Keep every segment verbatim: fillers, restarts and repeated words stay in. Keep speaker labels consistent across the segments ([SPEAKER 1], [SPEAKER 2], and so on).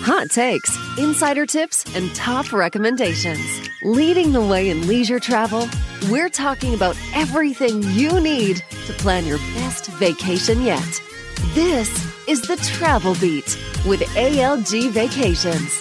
[SPEAKER 1] Hot takes, insider tips, and top recommendations. Leading the way in leisure travel, we're talking about everything you need to plan your best vacation yet. This is the Travel Beat with A L G Vacations.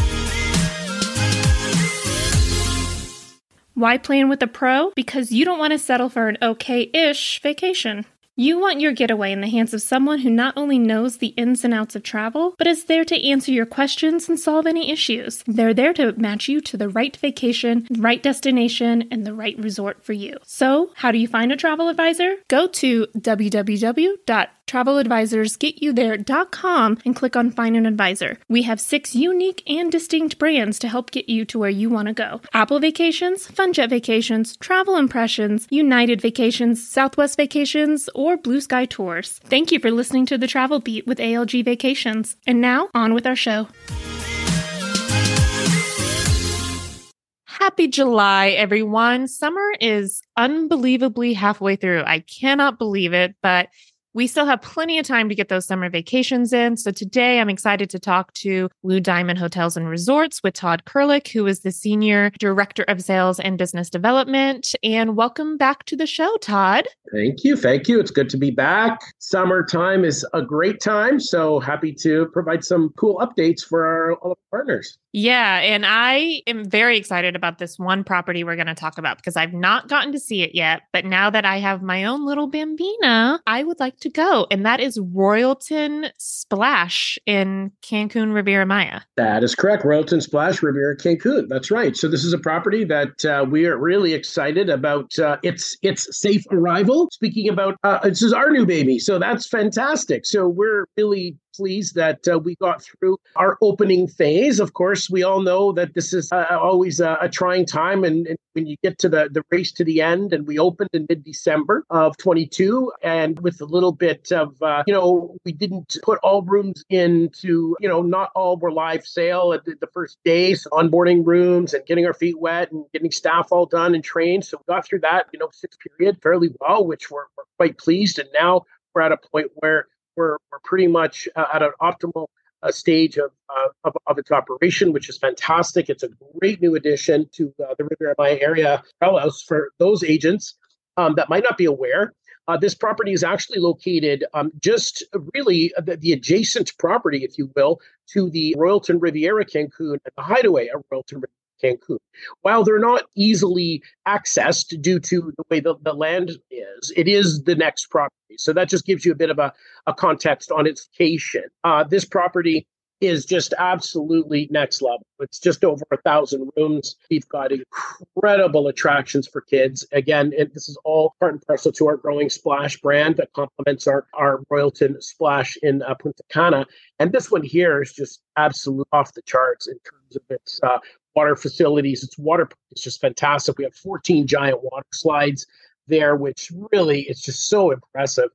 [SPEAKER 2] Why plan with a pro? Because you don't want to settle for an okay-ish vacation. You want your getaway in the hands of someone who not only knows the ins and outs of travel, but is there to answer your questions and solve any issues. They're there to match you to the right vacation, right destination, and the right resort for you. So, how do you find a travel advisor? Go to w w w dot travel advisors get you there dot com and click on Find an Advisor. We have six unique and distinct brands to help get you to where you want to go. Apple Vacations, FunJet Vacations, Travel Impressions, United Vacations, Southwest Vacations, or Blue Sky Tours. Thank you for listening to The Travel Beat with A L G Vacations. And now, on with our show. Happy July, everyone. Summer is unbelievably halfway through. I cannot believe it, but we still have plenty of time to get those summer vacations in. So today I'm excited to talk to Blue Diamond Hotels and Resorts with Todd Kurlick, who is the Senior Director of Sales and Business Development. And welcome back to the show, Todd.
[SPEAKER 3] Thank you. Thank you. It's good to be back. Summertime is a great time. So happy to provide some cool updates for our, all of our partners.
[SPEAKER 2] Yeah, and I am very excited about this one property we're going to talk about because I've not gotten to see it yet. But now that I have my own little Bambina, I would like to go. And that is Royalton Splash in Cancun, Riviera Maya.
[SPEAKER 3] That is correct. Royalton Splash, Riviera Cancun. That's right. So this is a property that uh, we are really excited about uh, its its safe arrival. Speaking about, uh, this is our new baby. So that's fantastic. So we're really pleased that uh, we got through our opening phase. Of course, we all know that this is uh, always a, a trying time. And, and when you get to the, the race to the end, and we opened in mid-December of twenty-two, and with a little bit of, uh, you know, we didn't put all rooms into, you know, not all were live sale at the, the first day. So onboarding rooms and getting our feet wet and getting staff all done and trained. So we got through that, you know, six period fairly well, which we're, we're quite pleased. And now we're at a point where We're, we're pretty much uh, at an optimal uh, stage of, uh, of of its operation, which is fantastic. It's a great new addition to uh, the Riviera Maya area house for those agents um, that might not be aware. Uh, this property is actually located um, just really the, the adjacent property, if you will, to the Royalton Riviera Cancun and the Hideaway at Royalton Riviera Cancun. While they're not easily accessed due to the way the, the land is, it is the next property. So that just gives you a bit of a, a context on its location. Uh, this property is just absolutely next level. It's just over a thousand rooms. We've got incredible attractions for kids. Again, it, this is all part and parcel to our growing Splash brand that complements our, our Royalton Splash in uh, Punta Cana. And this one here is just absolutely off the charts in terms of its uh, water facilities. Its water is just fantastic. We have fourteen giant water slides there, which really it's just so impressive.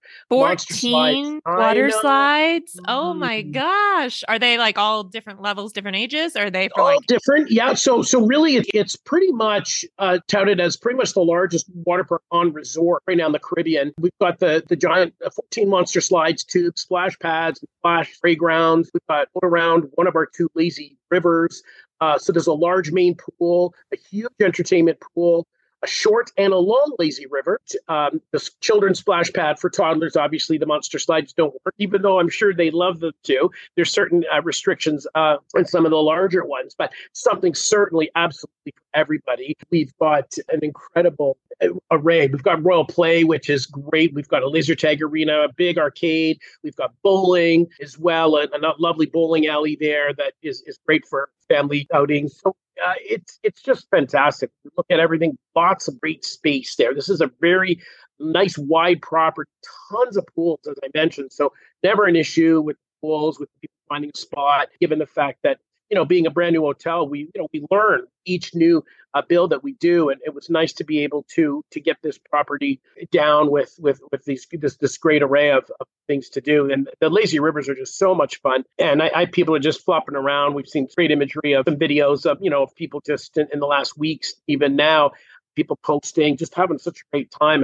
[SPEAKER 2] fourteen water slides. Oh my gosh. Are they like all different levels, different ages? Or are they for
[SPEAKER 3] all
[SPEAKER 2] like
[SPEAKER 3] different? Yeah. So so really it, it's pretty much uh, touted as pretty much the largest water park on resort right now in the Caribbean. We've got the the giant uh, fourteen monster slides, tubes, splash pads, splash playgrounds. We've got around one of our two lazy rivers. Uh, so there's a large main pool, a huge entertainment pool, a short and a long lazy river. Um, the children's splash pad for toddlers, obviously the monster slides don't work, even though I'm sure they love them too. There's certain uh, restrictions uh, on some of the larger ones, but something certainly absolutely for everybody. We've got an incredible array. We've got Royal Play, which is great. We've got a laser tag arena, a big arcade. We've got bowling as well, a, a lovely bowling alley there that is, is great for family outings. So Uh, it's it's just fantastic. Look at everything, lots of great space there. This is a very nice wide property, tons of pools, as I mentioned. So never an issue with pools, with people finding a spot, given the fact that, you know, being a brand new hotel, we, you know, we learn each new uh, build that we do. And it was nice to be able to to get this property down with with with these this this great array of, of things to do. And the lazy rivers are just so much fun. And I, I people are just flopping around. We've seen great imagery of some videos of, you know, of people just in, in the last weeks, even now, people posting, just having such a great time. And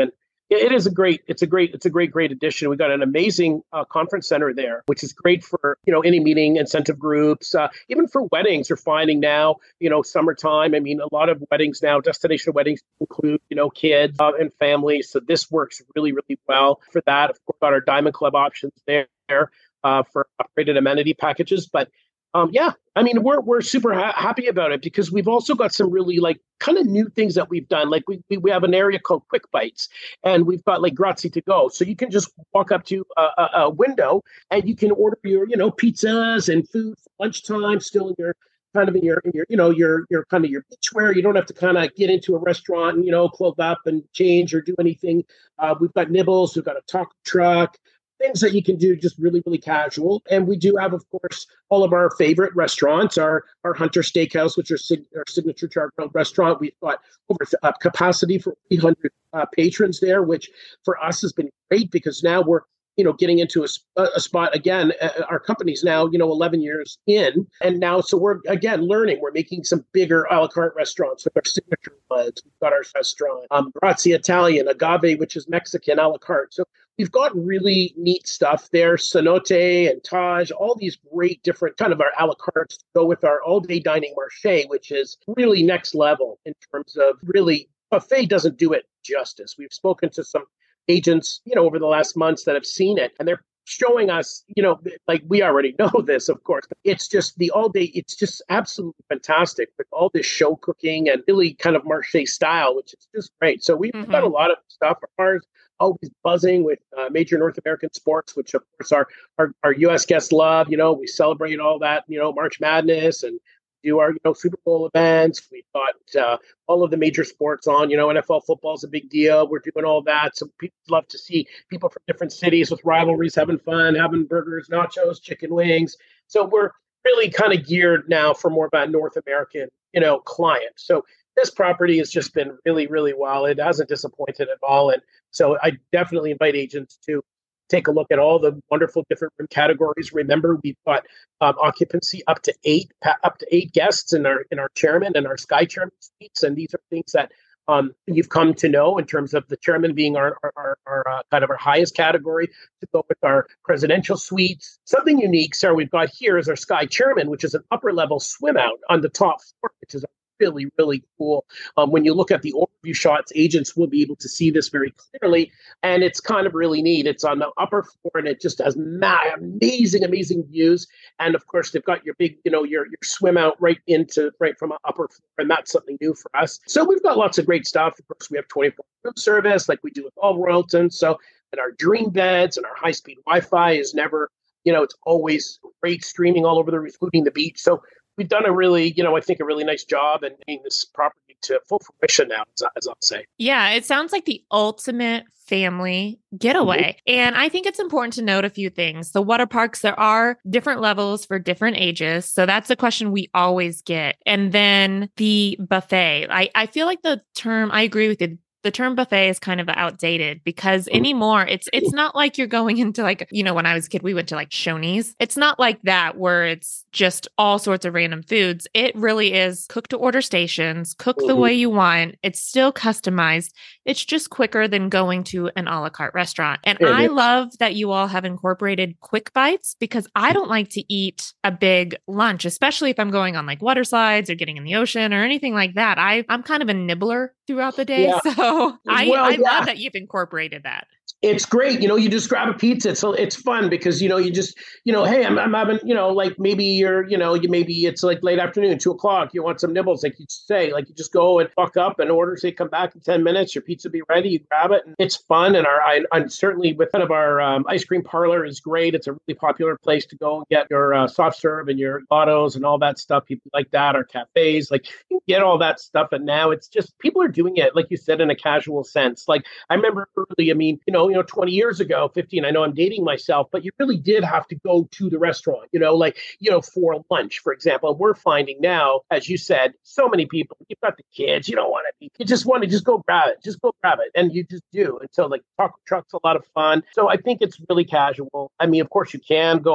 [SPEAKER 3] It is a great, it's a great, it's a great, great addition. We got an amazing uh, conference center there, which is great for, you know, any meeting, incentive groups, uh, even for weddings. We're finding now, you know, summertime. I mean, a lot of weddings now, destination weddings include, you know, kids uh, and families. So this works really, really well for that. Of course, got our Diamond Club options there uh, for upgraded amenity packages. But Um, yeah, I mean, we're we're super ha- happy about it because we've also got some really like kind of new things that we've done. Like we, we we have an area called Quick Bites, and we've got like Grazie to go. So you can just walk up to a, a, a window and you can order your you know pizzas and food for lunchtime, still in your kind of in your in your you know your your kind of your beachwear. You don't have to kind of get into a restaurant and you know clothe up and change or do anything. Uh, we've got nibbles, we've got a taco truck. Things that you can do just really, really casual. And we do have, of course, all of our favorite restaurants, our, our Hunter Steakhouse, which is our signature char-grilled restaurant. We've got over uh, capacity for three hundred uh, patrons there, which for us has been great because now we're, you know, getting into a, a spot again. Uh, our company's now, you know, eleven years in. And now, so we're, again, learning. We're making some bigger a la carte restaurants with our signature ones. We've got our restaurant, um, Grazie Italian, Agave, which is Mexican a la carte. So we've got really neat stuff there. Cenote and Taj, all these great different kind of our a la cartes to go with our all-day dining marché, which is really next level in terms of really, buffet doesn't do it justice. We've spoken to some agents, you know, over the last months that have seen it, and they're showing us, you know, like we already know this, of course, but it's just the all day, it's just absolutely fantastic with all this show cooking and really kind of marché style, which is just great. So we've mm-hmm. got a lot of stuff. Ours always buzzing with uh, major North American sports, which of course our, our, our U S guests love. You know, we celebrate all that, you know, March Madness and do our, you know, Super Bowl events. We've got uh, all of the major sports on, you know, N F L football is a big deal. We're doing all that. So people love to see people from different cities with rivalries, having fun, having burgers, nachos, chicken wings. So we're really kind of geared now for more of a North American, you know, client. So this property has just been really, really well. It hasn't disappointed at all. And so I definitely invite agents to take a look at all the wonderful different room categories. Remember, we've got um, occupancy up to eight, up to eight guests in our in our chairman and our sky chairman suites, and these are things that um, you've come to know in terms of the chairman being our our, our, our uh, kind of our highest category to go with our presidential suites. Something unique, Sarah, we've got here is our sky chairman, which is an upper level swim out on the top floor, which is really, really cool. Um, when you look at the overview shots, agents will be able to see this very clearly, and it's kind of really neat. It's on the upper floor, and it just has ma- amazing, amazing views. And of course, they've got your big, you know, your your swim out right into right from an upper floor, and that's something new for us. So we've got lots of great stuff. Of course, we have twenty-four room service like we do with all Royalton. So, and our dream beds and our high speed Wi-Fi is never, you know, it's always great streaming all over the, including the beach. So we've done a really, you know, I think a really nice job in getting this property to full fruition now, as, as I'll say.
[SPEAKER 4] Yeah, it sounds like the ultimate family getaway. Mm-hmm. And I think it's important to note a few things. The water parks, there are different levels for different ages. So that's a question we always get. And then the buffet. I, I feel like the term, I agree with you. The term buffet is kind of outdated because anymore it's it's not like you're going into like, you know, when I was a kid, we went to like Shoney's. It's not like that where it's just all sorts of random foods. It really is cook to order stations, cook the way you want. It's still customized. It's just quicker than going to an a la carte restaurant. And yeah, I yeah. love that you all have incorporated quick bites because I don't like to eat a big lunch, especially if I'm going on like water slides or getting in the ocean or anything like that. I, I'm kind of a nibbler throughout the day. Yeah. So I, well, I yeah. love that you've incorporated that.
[SPEAKER 3] It's great. You know, you just grab a pizza. So it's fun because, you know, you just, you know, hey, I'm, I'm having, you know, like maybe you're, you know, you maybe it's like late afternoon, two o'clock. You want some nibbles, like you say, like you just go and fuck up and order, say, come back in ten minutes. Your pizza be ready. You grab it. And it's fun. And our, I, I'm certainly with kind of our um, ice cream parlor is great. It's a really popular place to go and get your uh, soft serve and your autos and all that stuff. People like that. Our cafes, like you can get all that stuff. And now it's just people are doing it, like you said, in a casual sense. Like I remember early, I mean, you know, you know, twenty years ago, fifteen, I know I'm dating myself, but you really did have to go to the restaurant, you know, like, you know, for lunch, for example. And we're finding now, as you said, so many people, you've got the kids, you don't want to eat, you just want to just go grab it, just go grab it. And you just do. And so like taco truck's a lot of fun. So I think it's really casual. I mean, of course you can go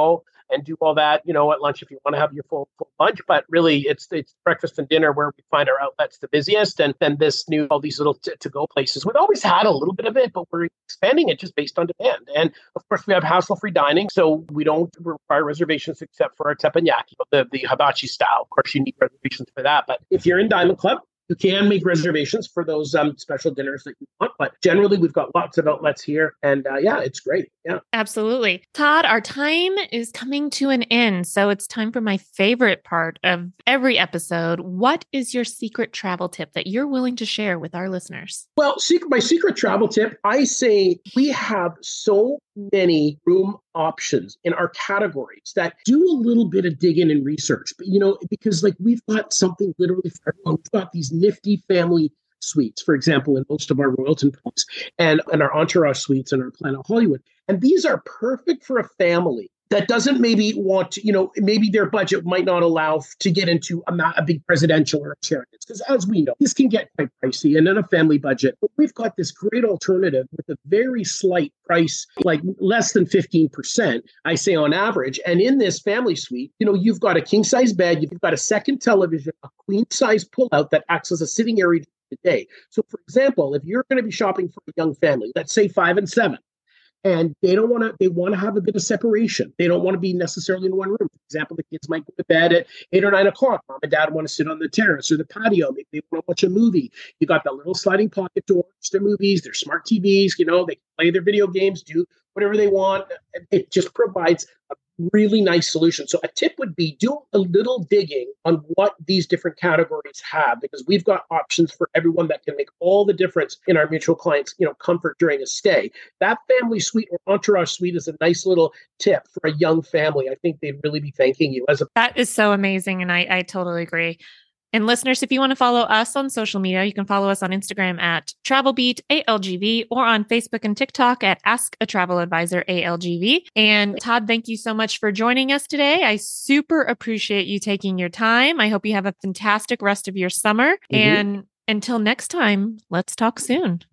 [SPEAKER 3] and do all that, you know, at lunch if you want to have your full, full lunch. But really, it's it's breakfast and dinner where we find our outlets the busiest. And then this new, all these little t- to-go places. We've always had a little bit of it, but we're expanding it just based on demand. And of course, we have hassle-free dining, so we don't require reservations except for our teppanyaki, the, the hibachi style. Of course, you need reservations for that. But if you're in Diamond Club, you can make reservations for those um, special dinners that you want, but generally we've got lots of outlets here, and uh, yeah, it's great. Yeah,
[SPEAKER 4] absolutely. Todd, our time is coming to an end, so it's time for my favorite part of every episode. What is your secret travel tip that you're willing to share with our listeners?
[SPEAKER 3] Well, secret, my secret travel tip, I say we have so many room options in our categories that do a little bit of digging and research, but you know, because like we've got something literally for everyone. We've got these nifty family suites, for example, in most of our Royalton points and, and our Entourage suites and our Planet Hollywood. And these are perfect for a family that doesn't maybe want to, you know, maybe their budget might not allow to get into a, a big presidential or a Sheraton. Because as we know, this can get quite pricey and in a family budget. But we've got this great alternative with a very slight price, like less than fifteen percent, I say on average. And in this family suite, you know, you've got a king size bed, you've got a second television, a queen size pullout that acts as a sitting area the day. So for example, if you're going to be shopping for a young family, let's say five and seven, and they don't want to, they want to have a bit of separation. They don't want to be necessarily in one room. For example, the kids might go to bed at eight or nine o'clock. Mom and dad want to sit on the terrace or the patio. Maybe they want to watch a movie. You got that little sliding pocket to watch their movies, their smart T Vs, you know, they can play their video games, do whatever they want. It just provides a really nice solution. So a tip would be do a little digging on what these different categories have, because we've got options for everyone that can make all the difference in our mutual clients, you know, comfort during a stay. That family suite or Entourage suite is a nice little tip for a young family. I think they'd really be thanking you as a.
[SPEAKER 4] That is so amazing. And I, I totally agree. And listeners, if you want to follow us on social media, you can follow us on Instagram at TravelBeat A L G V or on Facebook and TikTok at Ask a Travel Advisor A L G V. And Todd, thank you so much for joining us today. I super appreciate you taking your time. I hope you have a fantastic rest of your summer. Mm-hmm. And until next time, let's talk soon.